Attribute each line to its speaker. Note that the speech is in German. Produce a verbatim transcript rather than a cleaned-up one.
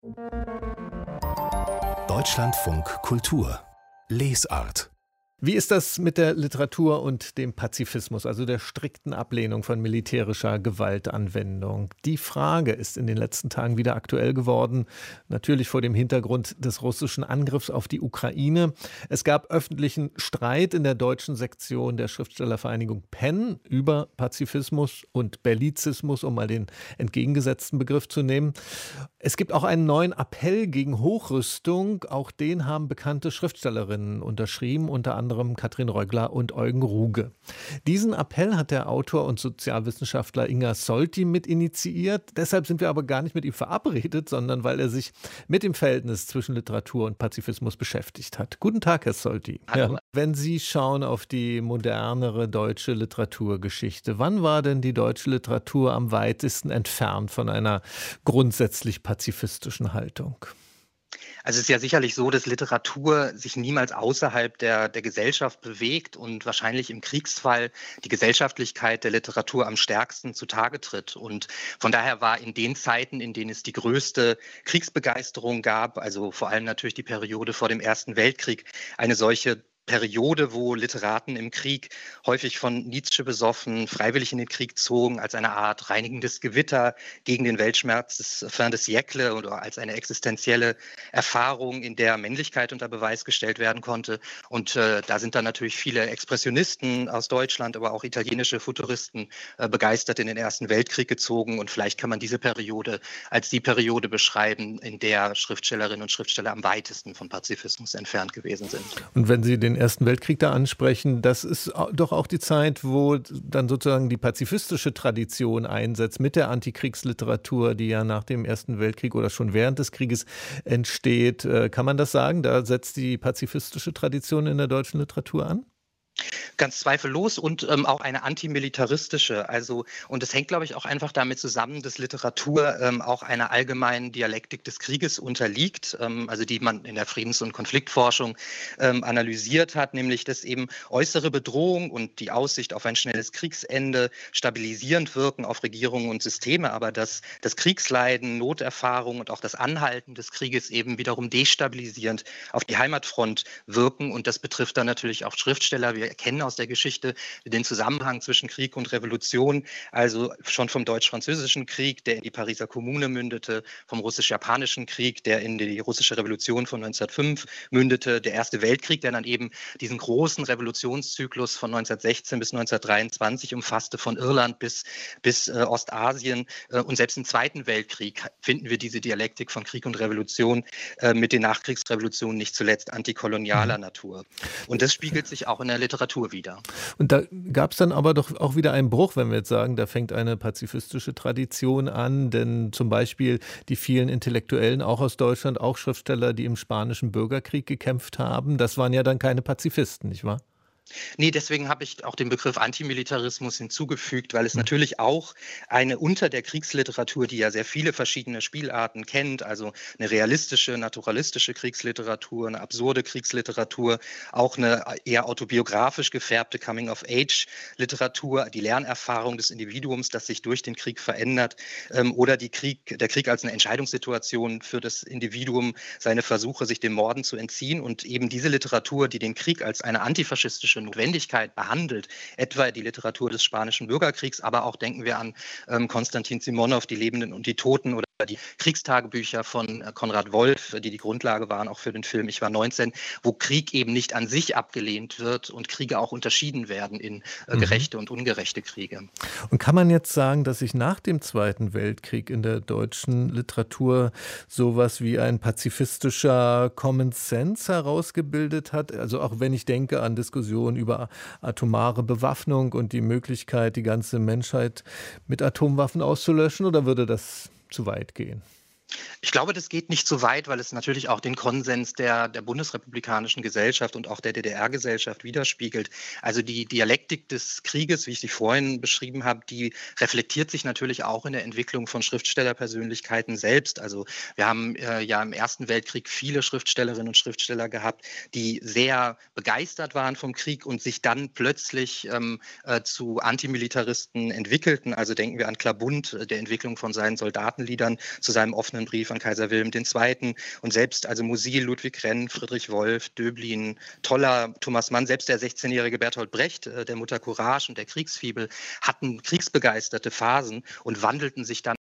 Speaker 1: Deutschlandfunk Kultur Lesart.
Speaker 2: Wie ist das mit der Literatur und dem Pazifismus, also der strikten Ablehnung von militärischer Gewaltanwendung? Die Frage ist in den letzten Tagen wieder aktuell geworden, natürlich vor dem Hintergrund des russischen Angriffs auf die Ukraine. Es gab öffentlichen Streit in der deutschen Sektion der Schriftstellervereinigung Penn über Pazifismus und Bellizismus, um mal den entgegengesetzten Begriff zu nehmen. Es gibt auch einen neuen Appell gegen Hochrüstung, auch den haben bekannte Schriftstellerinnen unterschrieben, unter anderem Katrin Reugler und Eugen Ruge. Diesen Appell hat der Autor und Sozialwissenschaftler Inga Solti mit initiiert. Deshalb sind wir aber gar nicht mit ihm verabredet, sondern weil er sich mit dem Verhältnis zwischen Literatur und Pazifismus beschäftigt hat. Guten Tag, Herr Solti.
Speaker 3: Hallo.
Speaker 2: Ja. Wenn Sie schauen auf die modernere deutsche Literaturgeschichte, wann war denn die deutsche Literatur am weitesten entfernt von einer grundsätzlich pazifistischen Haltung?
Speaker 3: Also es ist ja sicherlich so, dass Literatur sich niemals außerhalb der, der Gesellschaft bewegt und wahrscheinlich im Kriegsfall die Gesellschaftlichkeit der Literatur am stärksten zutage tritt. Und von daher war in den Zeiten, in denen es die größte Kriegsbegeisterung gab, also vor allem natürlich die Periode vor dem Ersten Weltkrieg, eine solche Periode, wo Literaten im Krieg häufig von Nietzsche besoffen, freiwillig in den Krieg zogen, als eine Art reinigendes Gewitter gegen den Weltschmerz des Fin de siècle oder als eine existenzielle Erfahrung, in der Männlichkeit unter Beweis gestellt werden konnte. Und äh, da sind dann natürlich viele Expressionisten aus Deutschland, aber auch italienische Futuristen äh, begeistert in den Ersten Weltkrieg gezogen. Und vielleicht kann man diese Periode als die Periode beschreiben, in der Schriftstellerinnen und Schriftsteller am weitesten vom Pazifismus entfernt gewesen sind.
Speaker 2: Und wenn Sie den Ersten Weltkrieg da ansprechen, das ist doch auch die Zeit, wo dann sozusagen die pazifistische Tradition einsetzt mit der Antikriegsliteratur, die ja nach dem Ersten Weltkrieg oder schon während des Krieges entsteht. Kann man das sagen? Da setzt die pazifistische Tradition in der deutschen Literatur an?
Speaker 3: Ganz zweifellos und ähm, auch eine antimilitaristische. Also, und es hängt, glaube ich, auch einfach damit zusammen, dass Literatur ähm, auch einer allgemeinen Dialektik des Krieges unterliegt, ähm, also die man in der Friedens- und Konfliktforschung ähm, analysiert hat, nämlich dass eben äußere Bedrohung und die Aussicht auf ein schnelles Kriegsende stabilisierend wirken auf Regierungen und Systeme, aber dass das Kriegsleiden, Noterfahrung und auch das Anhalten des Krieges eben wiederum destabilisierend auf die Heimatfront wirken. Und das betrifft dann natürlich auch Schriftsteller. Wir kennen aus der Geschichte den Zusammenhang zwischen Krieg und Revolution, also schon vom Deutsch-Französischen Krieg, der in die Pariser Kommune mündete, vom Russisch-Japanischen Krieg, der in die russische Revolution von neunzehnhundertfünf mündete, der Erste Weltkrieg, der dann eben diesen großen Revolutionszyklus von neunzehnhundertsechzehn bis neunzehnhundertdreiundzwanzig umfasste, von Irland bis, bis äh, Ostasien. Äh, und selbst im Zweiten Weltkrieg finden wir diese Dialektik von Krieg und Revolution äh, mit den Nachkriegsrevolutionen nicht zuletzt antikolonialer
Speaker 2: Mhm.
Speaker 3: Natur. Und das spiegelt sich auch in der Literatur wieder.
Speaker 2: Und da gab es dann aber doch auch wieder einen Bruch, wenn wir jetzt sagen, da fängt eine pazifistische Tradition an, denn zum Beispiel die vielen Intellektuellen, auch aus Deutschland, auch Schriftsteller, die im Spanischen Bürgerkrieg gekämpft haben, das waren ja dann keine Pazifisten, nicht wahr?
Speaker 3: Nee, deswegen habe ich auch den Begriff Antimilitarismus hinzugefügt, weil es natürlich auch eine unter der Kriegsliteratur, die ja sehr viele verschiedene Spielarten kennt, also eine realistische, naturalistische Kriegsliteratur, eine absurde Kriegsliteratur, auch eine eher autobiografisch gefärbte Coming-of-Age-Literatur, die Lernerfahrung des Individuums, das sich durch den Krieg verändert, ähm, oder die Krieg, der Krieg als eine Entscheidungssituation für das Individuum, seine Versuche, sich dem Morden zu entziehen. Und eben diese Literatur, die den Krieg als eine antifaschistische Notwendigkeit behandelt, etwa die Literatur des Spanischen Bürgerkriegs, aber auch denken wir an ähm, Konstantin Simonow, Die Lebenden und die Toten, oder die Kriegstagebücher von äh, Konrad Wolf, die die Grundlage waren auch für den Film Ich war neunzehn, wo Krieg eben nicht an sich abgelehnt wird und Kriege auch unterschieden werden in äh, gerechte und ungerechte Kriege.
Speaker 2: Und kann man jetzt sagen, dass sich nach dem Zweiten Weltkrieg in der deutschen Literatur sowas wie ein pazifistischer Common Sense herausgebildet hat? Also auch wenn ich denke an Diskussionen über atomare Bewaffnung und die Möglichkeit, die ganze Menschheit mit Atomwaffen auszulöschen, oder würde das zu weit gehen?
Speaker 3: Ich glaube, das geht nicht so weit, weil es natürlich auch den Konsens der, der bundesrepublikanischen Gesellschaft und auch der D D R-Gesellschaft widerspiegelt. Also die Dialektik des Krieges, wie ich sie vorhin beschrieben habe, die reflektiert sich natürlich auch in der Entwicklung von Schriftstellerpersönlichkeiten selbst. Also wir haben äh, ja im Ersten Weltkrieg viele Schriftstellerinnen und Schriftsteller gehabt, die sehr begeistert waren vom Krieg und sich dann plötzlich ähm, äh, zu Antimilitaristen entwickelten. Also denken wir an Klabund, der Entwicklung von seinen Soldatenliedern zu seinem offenen offenen Brief an Kaiser Wilhelm der Zweite. Und selbst also Musil, Ludwig Renn, Friedrich Wolf, Döblin, Toller, Thomas Mann, selbst der sechzehnjährige Bertolt Brecht, äh, der Mutter Courage und der Kriegsfibel, hatten kriegsbegeisterte Phasen und wandelten sich dann